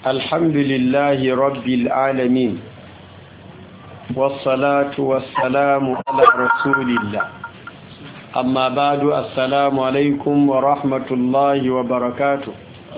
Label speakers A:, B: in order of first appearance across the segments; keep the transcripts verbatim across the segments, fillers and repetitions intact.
A: الحمد لله رب العالمين والصلاة والسلام على رسول الله أما بعد السلام عليكم ورحمة الله وبركاته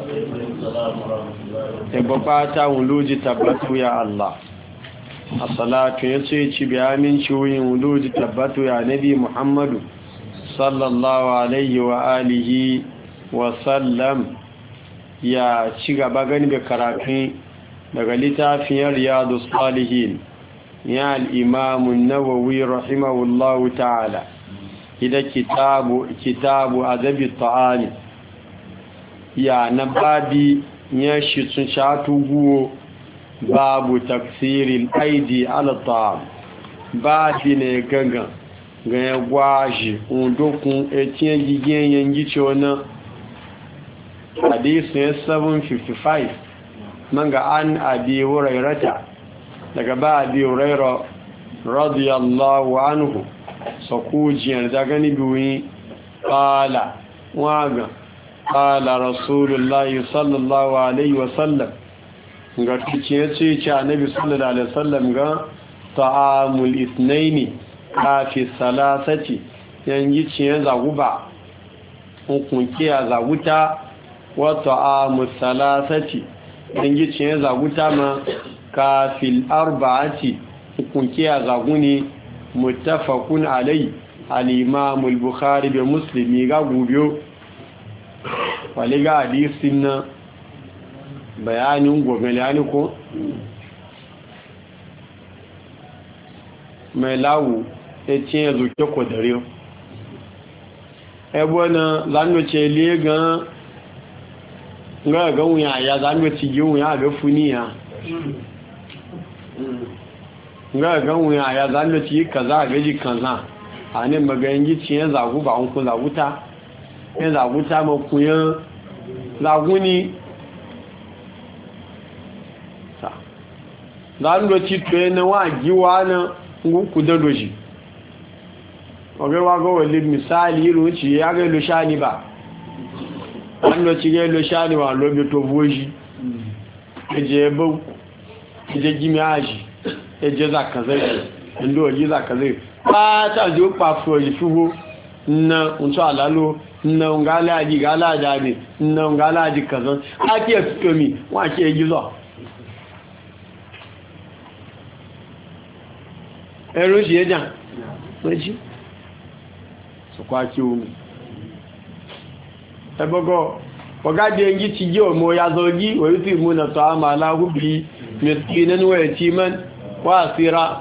A: إبقاتا ولوج تبتو يا الله الصلاة يسيتي بآمين شوين ولوج تبتو يا نبي محمد صلى الله عليه وآله وسلم ya ci gaba gani da karatun daga littafin riyadu salihin ya al'imamun nawawi rahimahullahu ta'ala idan kitabu kitabu adabi ta'ani ya na babi ya shi sun shatu guwo babu tafsirin aidi ala ta'am babi ne gangan ga ya gwaji undokun etiyan gigiyen yangi cewa hadisi seven fifty-five man ga an abi hurairata daga ba abi huraira radiyallahu anhu sakujiyar da gani biyu qala waga qala rasulullahi sallallahu alaihi wasallam ga kici ce ce annabi sallallahu alaihi wasallam ga ta'amul ithnaini kafi salasati yanji ciye zaguba hukunki ya zaguta wata a musalasati ɗan gicin zaguta ma kafin arba'ati hukunki a zaguni mutafakun alai al'imamul bukhari da musulmi ga gubiyo wale ga hadisin na bayanin gobe yani ko mai lawu ya ce ya zuke kodare ebe na zanoce legan nga ga wuya ya zanwe ci yi wuya ga funiya nga ga wuya ya zanwe ci kaza ga ji kaza anin magayin gici ya zagu ba ku zaguta ya zaguta ma ku ya zaguni sa zanwe ci to na wa giwa na ku da doji oge wa go wali misali ruci ya ga lo shani ba an lo ci gelo shani wa lo bi to boji eje bu eje gimi aji eje zakazai ndo yi zakazai pa ta jo pa fo yi fuwo na unso alalo na ngala aji gala jadi na ngala aji kazan ake fitomi wa ke gizo ero ji ejan weji so kwa ki umi ebogo wagade yangi tije mo ya zogi wa yuti muna ta'ama la hubbi miskinan wa yatiman wa asira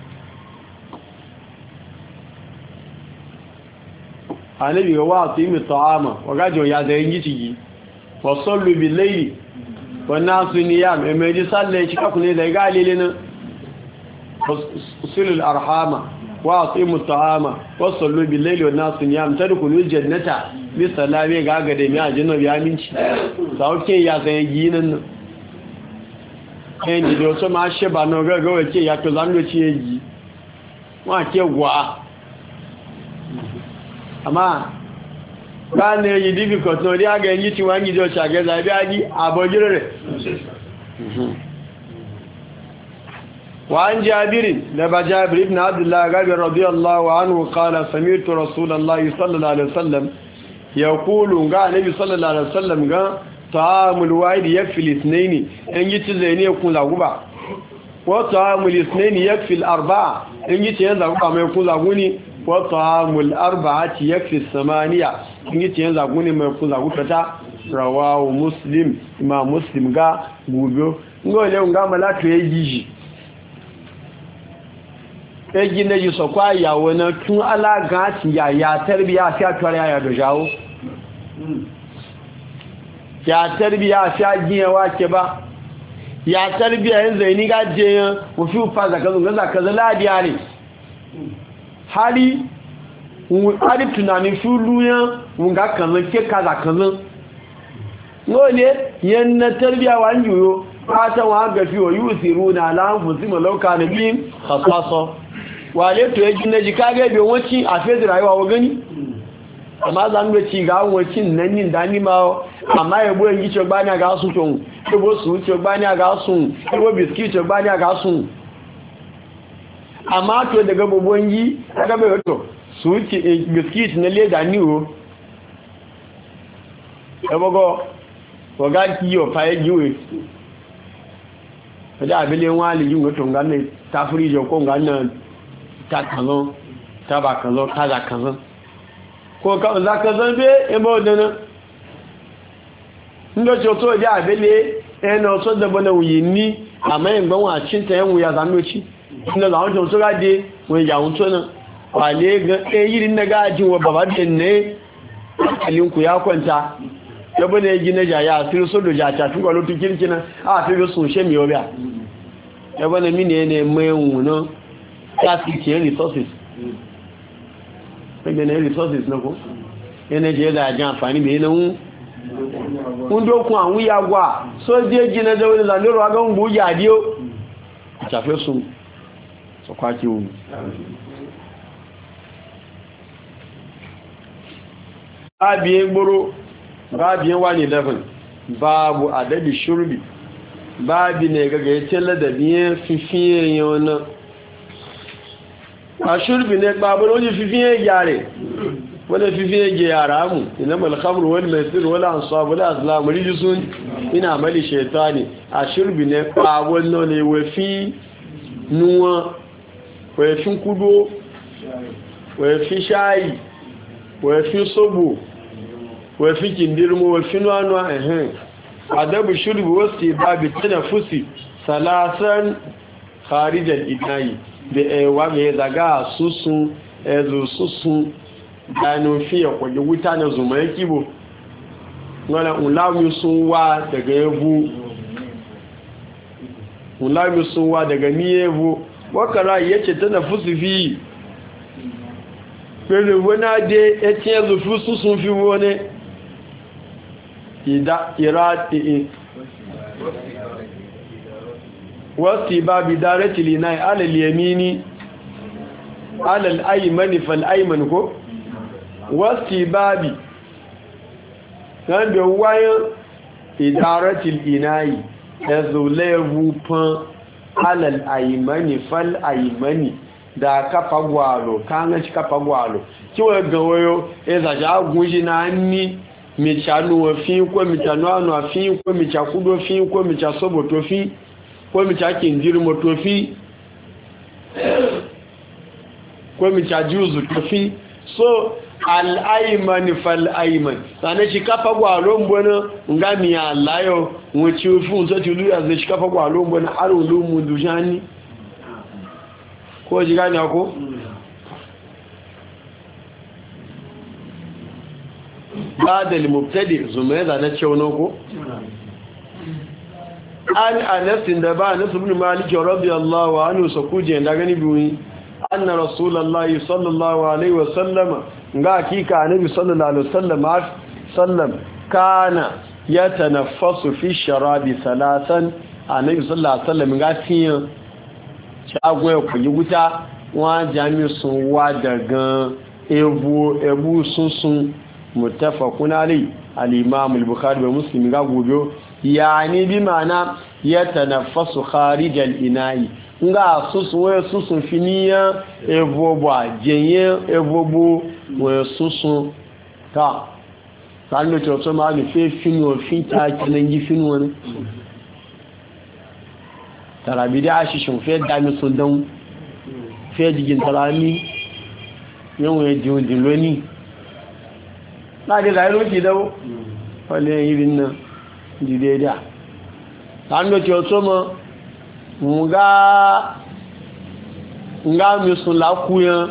A: anabi wa atimi ta'ama wagade ya da yangi tije wa sallu bil layli wa nasu niyam emeji salle ci kakune da galile na usulul arhama wa atimu ta'ama wa sallu bil layli wa nasu niyam tadkhulul jannata bi salami ga ga da mi ajin bi aminci sauke ya san yi nan en di so ma she ba no ga ga wace ya to zan ci yi wa ke gwa amma ba ne yi difficult no dia ga yi ti wangi jo cha ga za bi aji abojire وعن جابر لبا جابر بن عبد الله قال رضي الله عنه قال سمعت رسول الله صلى الله عليه وسلم يقول قال النبي صلى الله عليه وسلم قال طعام الواحد يكفي الاثنين ان جيت زيني يكون لغبا وطعام الاثنين يكفي الاربعه ان جيت ينزغبا ما يكون لغوني وطعام الاربعه يكفي الثمانيه ان جيت ينزغوني ما يكون لغوتا رواه مسلم امام مسلم قال غوبو ngole ngamala to yiji ẹgbẹ́ ní yìí sọ̀kọ́ àyàwó náà tún alága àti yàyà tẹ́rìbíyà àti àtúwárí àyàdòjáwó yà tẹ́rìbíyà àti àjíyànwá kẹba yà tẹ́rìbíyà yin zai ní gájẹyàn òfin fa zakazan láàdíyà rẹ̀ hari tunanin fuluyan wunga kazan ke kaza kazan nole yan na tẹ́rìbíyà wa ń yiwu fatan wa gafi wa yi usiru na alamfusi malauka na biyun hasasa wale to ya gina ji kage bai wacce a fezi rayuwa wa gani amma zan ga ci ga wacin nan nin da ni ma amma ya bo yin gicho gbani ga su ton e bo su gicho gbani ga su e bo biskit gbani ga su amma to daga bobon yi daga bai to su ci biskit na leda ni o e bogo ko ga ki yo fa e jiwe da abele wali yin go to ngan ta frijo ko ngan ta kanzo ta ba kanzo ta za kanzo ko ka za ka zambe e mo dana ndo jo to ja abele e no so da bona wuyi ni ama en gbon wa chin ta en wuya za nochi ndo la on so ga de we ya un to na wale ga e yiri na ga ji wa baba den ne alin ku ya kwanta ya bane ji na ja ya sai so do ja ta tun ga lotu kirkina a fi so she mi obiya ya bane mi ne ne mai wuno ya fi ke resources ẹgbẹ̀ ní resources náà kó ẹni jẹ́ ẹ̀dà àjá àǹfààní bèé náà ń dókun àwọn ìyàwó só dé jìnà jẹ́ onílà lórò agọ́gbò yàdí ó ìṣàfẹ́sùn sọkwákí ohun báàbí gbóró báàbí wà ní eleven báàbù àdẹ́bì ṣúrùbì báàbí ní ẹgagẹ̀ tẹ́lẹ̀dẹ̀bí fífí èèyàn náà ashurbi ne babur wani fifin yare wani fifin yare mu inama alhamru wani maisir wani ansabu wani aslamu rijisun ina mali shaitani ashurbi ne babur ne wafi nuwa wafi kudo wafi shayi wafi sobo wafi kindirmo wafi nuwa ehem adabu shurbi wasu babi tanafusi salasan kharijar inayi da ewa ga ya zaga susun ezo susun dano fiye kwaje wuta na zuma ya kibo wadda ulami sun wa daga yabu ulami sun wa daga ni yabu wakara ya ce tana fusu fi pẹ̀lú wọ́n dé ẹtí ẹzù fún susun fi wọ́n ní ìrá wasu babi daratili na alal yamini alal aimani fal aiman ko wasu babi wanda wayan idaratil inayi ya zule rufin alal aimani fal aimani da kafa gwalo kan ci kafa gwalo kiwa ga wayo ya zaje agunji na ni mi chanu ofin ko mi chanu anu afin ko mi chakudo fin ko mi chasobo to fin ko mi cakin jirmo tofi ko mi cajuzu tofi so al'aiman fal'aiman sannan shi kafa gwalon bane nga mi alayo wuce fun so ti luya zai shi kafa gwalon bane arun lumu dujani ko ji gani ako ba da limubtadi zuma da na cewa ko an anasin da ba anas ibn malik radiyallahu anhu sakuje da gani biyu anna rasulullahi sallallahu alaihi wasallama ga hakika annabi sallallahu alaihi wasallam sallam kana yatanaffasu fi sharabi salasan annabi sallallahu alaihi wasallam ga tiyan shago ko yuguta wa jami sun wa daga ebu ebu sunsun muttafaqun alai al-imam al-bukhari wa muslim ga gobe yani bi mana yatanaffasu kharijal ina'i nga susu we susu finiya evobo jenye evobo we susu ta sanu to to ma ni fe finu finta kinan gi finu ne tarabi da shi shun fe da mi sun dan fe jigin tarami yan we jiun din loni na de la ro ji dawo wale yirin nan dide da sanu to to ma nga nga misun lakuyan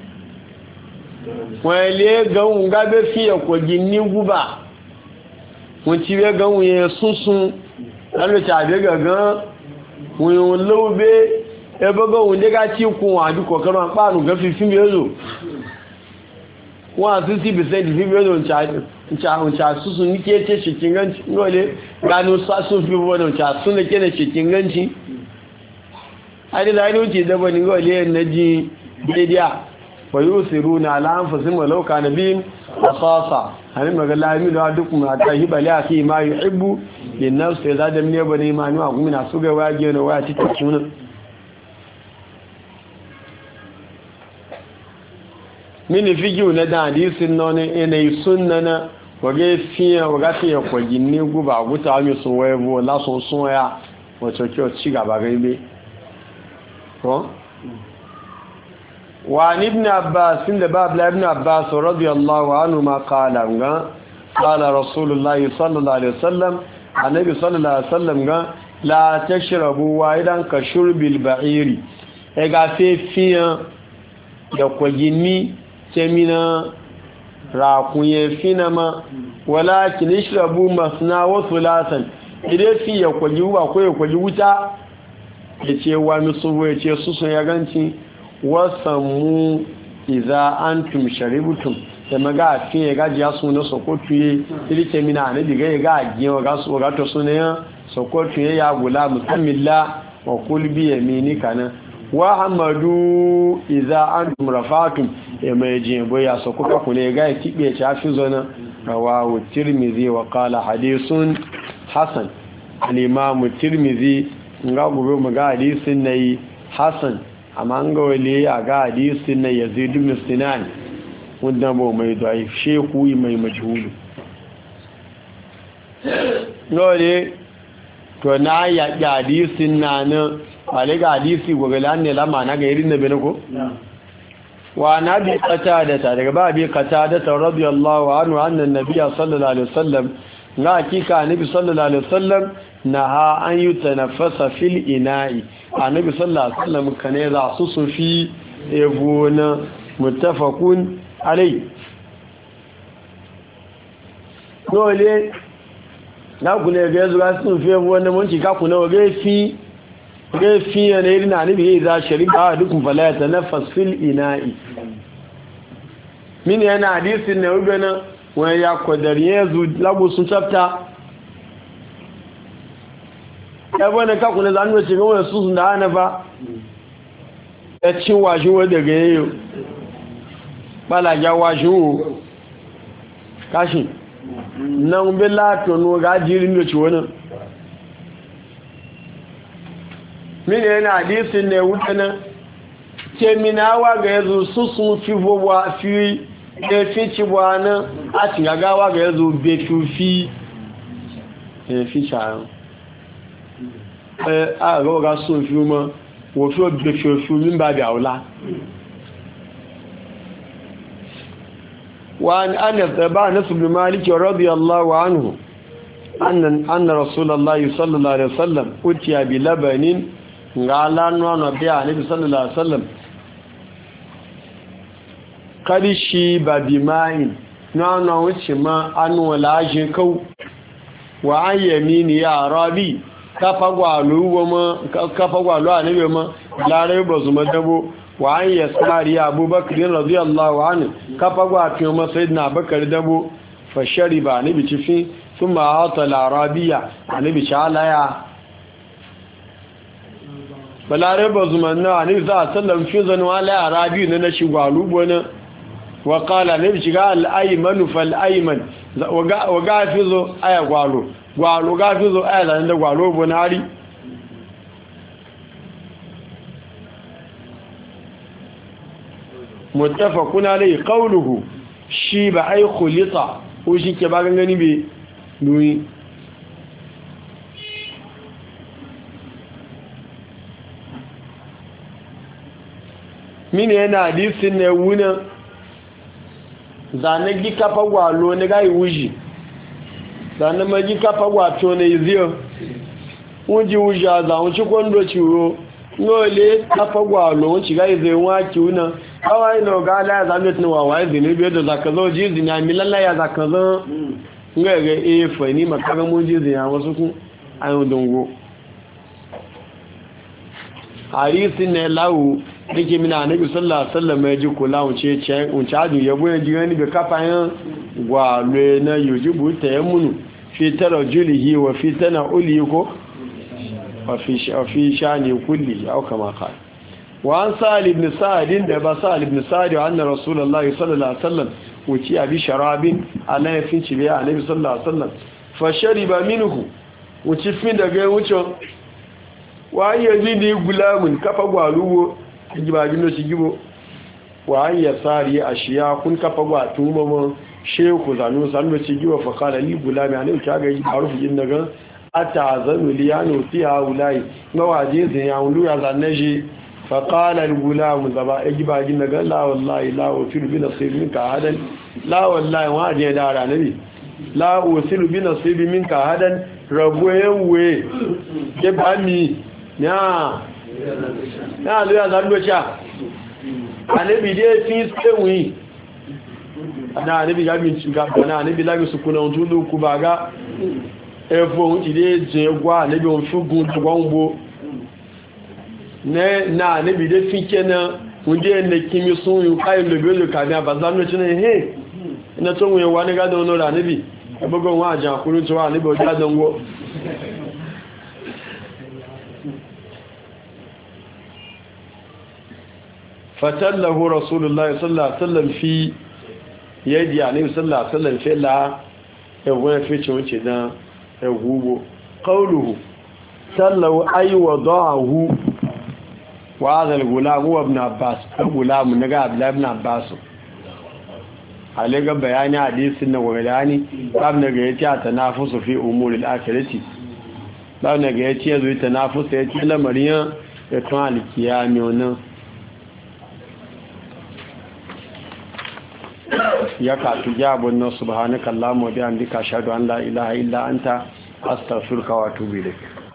A: wọ́n lè gan nga bẹ́ fi ẹ̀kọ́ jí ní gúbà wọ́n ti bẹ́ gan wọ́n súnsún lálùtí àbẹ́ gangan wọ́n lówó bẹ́ ẹgbẹ́gbẹ́ wọ́n dẹ́gá tí kún àdúkọ̀ kan náà pàánù gan fi fí mẹ́lò wọ́n à sixty percent fi mẹ́lò nca súnsún ní kéèké ṣèkín ganci lọ́lẹ́ gano sásún fi wọ́n nca sún lè kéèké ṣèkín ganci adi da ni wuce daba ni gole na ji media wa yusiruna ala anfusihim walau kana bihim khassa hanin magana lami da duk mu ta hiba la fi ma yuhibbu lin nafs idza dam ne bane ma ni agumi na su ga waje ne waya take sunan mini figiu na da hadisin non ne sunnana wage fiya waga fiya ko ginni guba guta mi so webo la so so ya wato kiyo ci gaba gaibe ko wa ibn abbas inda bab la ibn abbas radiyallahu anhu ma qala ga qala rasulullah sallallahu alaihi wasallam annabi sallallahu alaihi wasallam ga la tashrabu wa idan ka shurbil ba'iri e ga fe fiya da ko ginni temina rakunye finama walakin ishrabu masna wa thulasan idan fi ya kwaji ba ko ya kwaji wuta yace wa musu yace su sun ya ganci wasammu idza antum sharibtum da maga fi ya gaji ya suna sokotuye ili temina ne diga ya gaji wa gasu ga to sunan sokotuye ya gula musammilla wa kul bi yaminika na wa hamadu idza antum rafatum e mai jin boya so kuka kune ga kibe ta fi zona rawahu tirmidhi wa qala hadithun hasan al-imam tirmidhi nga gobe mu ga hadisin nayi hasan amma nga wale ya ga hadisin nayi yazid ibn sinan wanda bo mai dai shehu mai majhulu ngole to na ya ga hadisin nan wale ga hadisi gogalan ne lama na ga irin da bene ko wa nabi qatada daga babi qatada radiyallahu anhu anna nabiyya sallallahu alaihi wasallam ga hakika nabi sallallahu alaihi wasallam naha an yutanaffasa fil ina'i annabi sallallahu alaihi wasallam kane za su su fi ebona muttafaqun alai dole na gune ga zuwa sun fi ebona mun ci ka kuna ga fi ga fi ne irin annabi za shari'a dukun fala ya tanaffas fil ina'i min yana hadisin ne ubena wani ya kwadariye zu lagu sun tsafta ya bane kaku na zanuwa ce gawar su sun da hana ba ya cin washin wadda ga yayo balaga washin wo kashi nan bi latonu ga jirin da ci wani mini yana hadisin ne wuta nan ce minawa ga yanzu su sun fi bobuwa fi da fi ci buwana a ci gagawa ga yanzu be fi fi shayon a ga ga sun fi ma wafi be fi min ba da aula وعن أنس بن أنس بن مالك رضي الله عنه أن أن رسول الله صلى الله عليه وسلم أتي بلبن قال أنه نبي النبي صلى الله عليه وسلم قد شيب بماء نحن وشما أن ولا جكو وعن يمين يا ربي كفغوالو وما كفغوالو النبي ما لا ريب زمدبو وعن يساري أبو بكر رضي الله عنه كفوا كيوم سيدنا بكر دبو فشرب نبي تفين ثم أعطى العربية نبي شعلها بلا رب زمنا نبي صلى الله عليه وسلم في ظنوا على عربي ننشي غالوبنا وقال نبي شغال الأيمن فالأيمن وقافزوا أي غالو غالو قافزوا أي لأن غالوبنا علي muttafaqun alayhi qawluhu shi ba ai khulita ko shi ke ba gangani be duyi mine yana hadisin ne wuna zane gi kafa gwalo ne ga wuji zane ma gi kafa gwato ne ziyo wuji wuja za wuci kondo ciwo ngole kafa gwalo wuci ga zai waki wuna kawai na ga ala za mu tunawa wai zini biyo da zaka zo ji zini a milalla ya zaka zo nga ga e fa ni makaga mun ji zini wasu ku ayo dongo harisin ne lawu dake mina annabi sallallahu alaihi wasallam ya ji kula wuce ce unci adu yabo ya ji gani ga kafayan gwalwe na yujibu tayammunu fi tarajulihi wa fi tanauli ko wa fi fi shani kulli au kama qala wa an sa'al ibn sa'id da ba sa'al ibn sa'id wa anna rasulullahi sallallahu alaihi wasallam wuci abi sharabin ala yafin ci biya annabi sallallahu alaihi wasallam fa shariba minhu wuci fin daga wucin wa yazidi gulamun kafa gwaluwo gibagin no shigibo wa ya sari ashiya kun kafa gwatuma mo sheku zanu sanu shigibo fa qala li gulami annabi kaga yi harufu jin daga atazanu liyanu fi haulai mawaje zai ya wulu ya zanneji fa qala al gulam zaba gibagin daga la wallahi la usilu bi nasibi minka hadan la wallahi waje da ranabi la usilu bi nasibi minka hadan rabuwe ke bani ya ya lo ya zanu cha anabi dai fi tsewi ana anabi ga min ga na anabi la mi sukuna tulu ku baga efo ide je gwa anabi on fugun gwanbo ne na anabi dai fi kenan unde ne kimi sun yu kai lo be lo ka ga bazan no chine he ina to we wa ne ga do no ra anabi e bogo wa aja kuru to wa anabi o ja donwo fatallahu rasulullahi sallallahu alaihi wasallam fi yadi alayhi sallallahu alaihi wasallam fi la ewe fi chunche na egubo qawluhu sallahu ay wadahu wa hadha al-gulam huwa ibn abbas al-gulam naga abdullah ibn abbas alega bayani hadisin na wayani kam naga yace tanafusu fi umuri al-akhirati ba naga yace yazo tanafusu yace lamariyan ya tun al-kiyami wannan ya ka tujabun na subhanakallahumma wa bihamdika ashhadu an la ilaha illa anta astaghfiruka wa atubu ilayk.